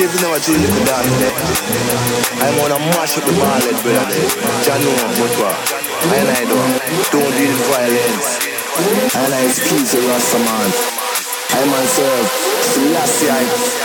if you never change the dance there. I'm gonna mash up the ballad, brother there. Jah know but what? I don't deal with violence. And I excuse the Rasta man. I myself, Selassie.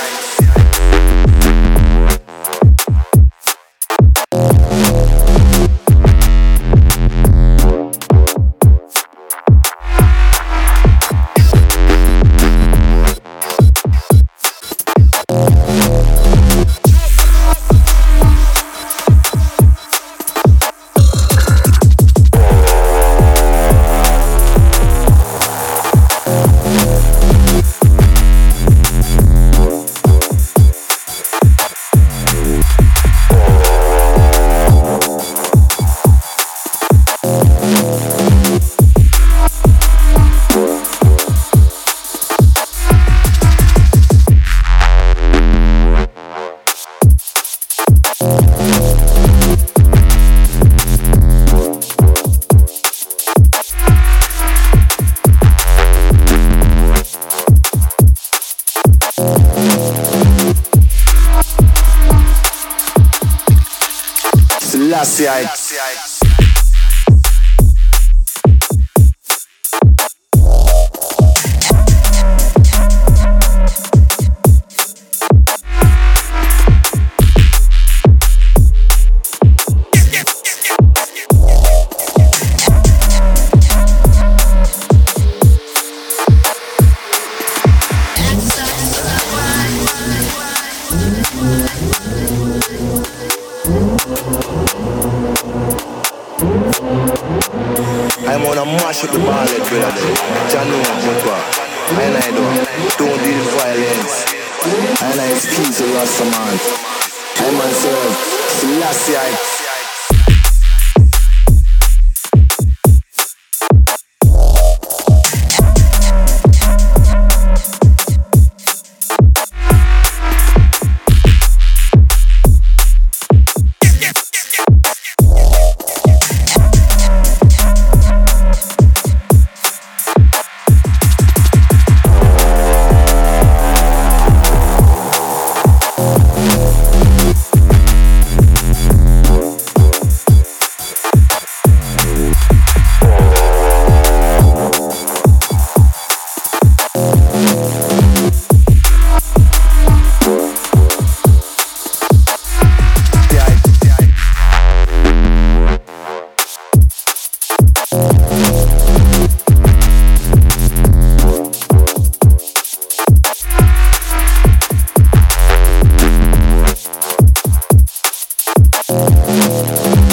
Selassie. I'm gonna mash up the ballad, brother. Jah know but what? I don't deal with violence. And I excuse the Rasta man. I myself, Selassie.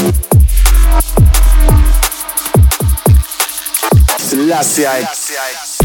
Selassie.